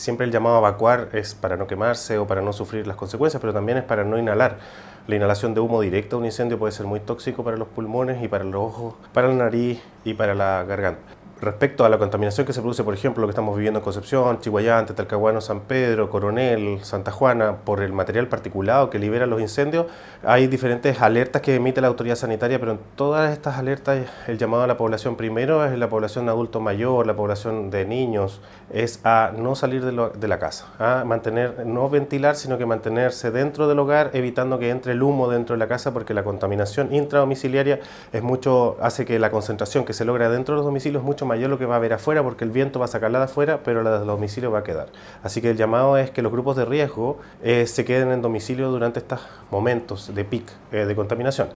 siempre el llamado a evacuar es para no quemarse o para no sufrir las consecuencias, pero también es para no inhalar. La inhalación de humo directo a un incendio puede ser muy tóxico para los pulmones y para los ojos, para la nariz y para la garganta. Respecto a la contaminación que se produce, por ejemplo, lo que estamos viviendo en Concepción, Chihuayante, Talcahuano, San Pedro, Coronel, Santa Juana, por el material particulado que liberan los incendios, hay diferentes alertas que emite la autoridad sanitaria, pero en todas estas alertas el llamado a la población primero es la población adulto mayor, la población de niños, es a no salir de la casa, a mantener, no ventilar, sino que mantenerse dentro del hogar, evitando que entre el humo dentro de la casa, porque la contaminación intradomiciliaria hace que la concentración que se logra dentro de los domicilios es mucho mayor lo que va a haber afuera, porque el viento va a sacarla de afuera, pero la del domicilio va a quedar. Así que el llamado es que los grupos de riesgo se queden en domicilio durante estos momentos de pic de contaminación.